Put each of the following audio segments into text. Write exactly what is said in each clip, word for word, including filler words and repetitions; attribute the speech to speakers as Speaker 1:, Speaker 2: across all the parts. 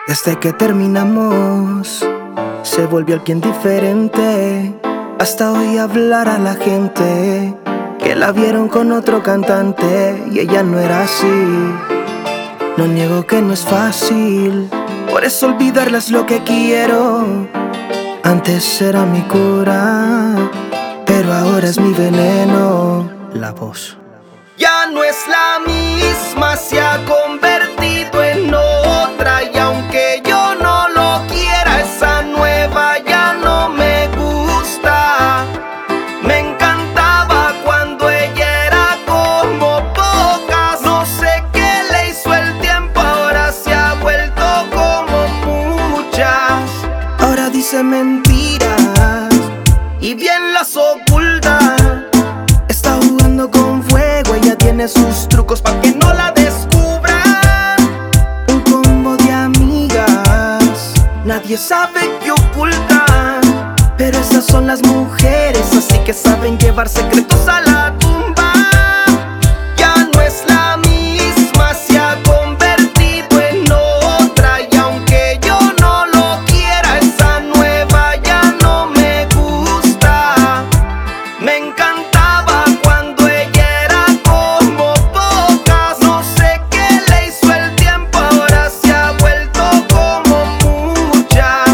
Speaker 1: Desde que terminamos, se volvió alguien diferente. Hasta hoy hablar a la gente que la vieron con otro cantante y ella no era así. No niego que no es fácil, por eso olvidarla es lo que quiero. Antes era mi cura, pero ahora es mi veneno. La voz
Speaker 2: ya no es la misma, se ha convertido en otra. Y aunque yo no lo quiera, esa nueva ya no me gusta. Me encantaba cuando ella era como pocas. No sé qué le hizo el tiempo, ahora se ha vuelto como muchas.
Speaker 1: ahora dice mentiras
Speaker 2: Y bien las oculta.
Speaker 1: Está jugando con fuego, ella tiene sus trucos pa' que no la descubran. Un combo de amigas, nadie sabe qué ocultan. Pero esas son las mujeres, así que saben llevar secretos a la tumba.
Speaker 2: Ya no es la misma, se ha convertido en otra. Y aunque yo no lo quiera, esa nueva ya no me gusta. Me encantaba cuando ella era como pocas. No sé qué le hizo el tiempo, ahora se ha vuelto como muchas.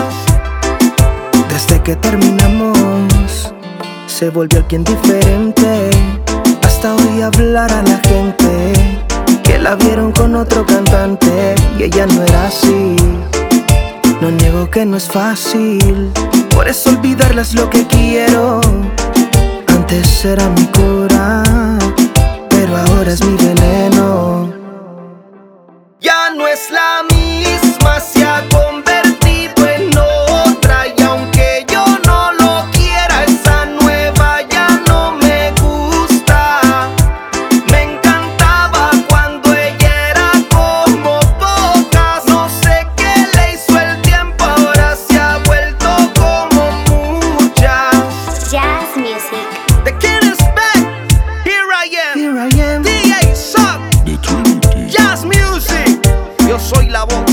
Speaker 1: Desde que terminamos, se volvió alguien diferente. Hasta hoy hablar a la gente que la vieron con otro cantante y ella no era así. No niego que no es fácil, por eso olvidarla es lo que quiero. Antes era mi cura, pero ahora es mi veneno.
Speaker 2: Ya no es la misma, se ha convertido en otra. Y aunque yo no lo quiera, esa nueva ya no me gusta. Me encantaba cuando ella era como pocas. No sé qué le hizo el tiempo, ahora se ha vuelto como muchas.
Speaker 3: Jazz music.
Speaker 2: The kid is back, here I am,
Speaker 1: Here I am.
Speaker 2: D A Sub,
Speaker 4: The Trinity.
Speaker 2: Jazz Music. Yo soy la voz.